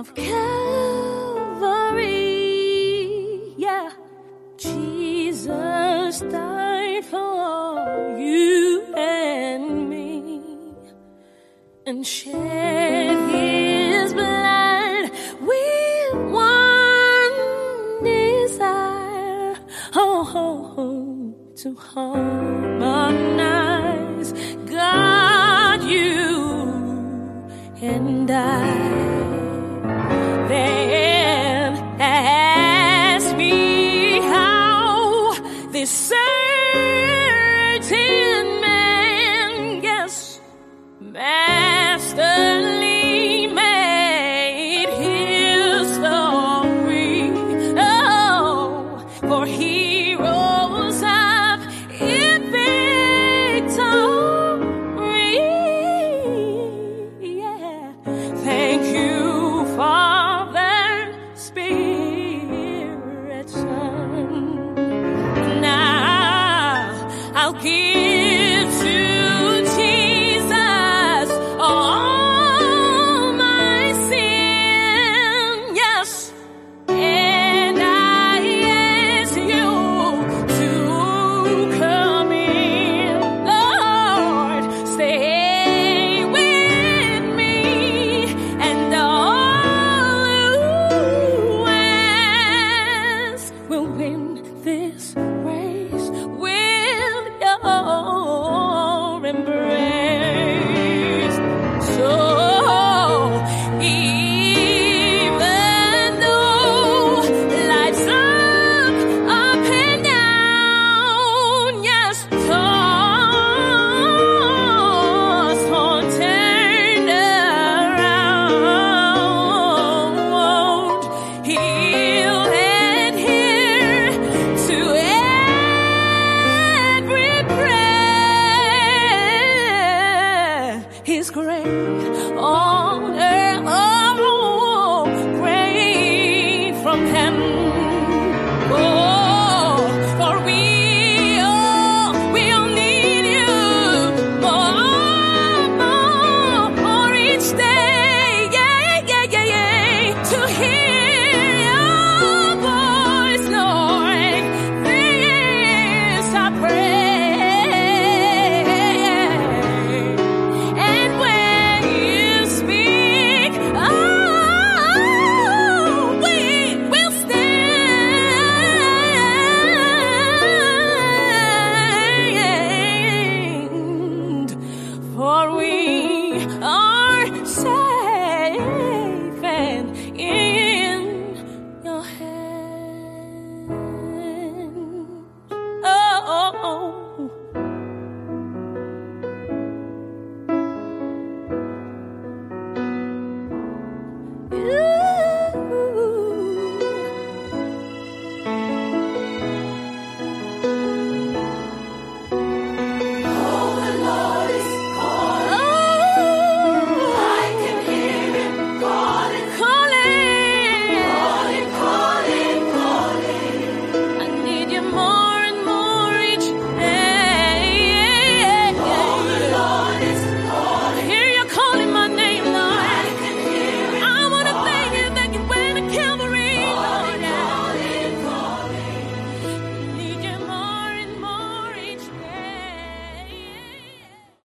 of Calvary. Yeah, Jesus died for you and me and shed his blood with one desire, to harmonize God, you and I. Then ask me how this certain man, yes, masterly made his story. Oh, for he rose up in victory. Yeah, thank you, Father, Spirit, Son. Now I'll give to Jesus all my sin, yes, and I ask you to come in, Lord, stay with me, and all who ask will win this race with your embrace. So even though life's up and down, yes, tossed on, turned around, he'll adhere to every prayer. His grace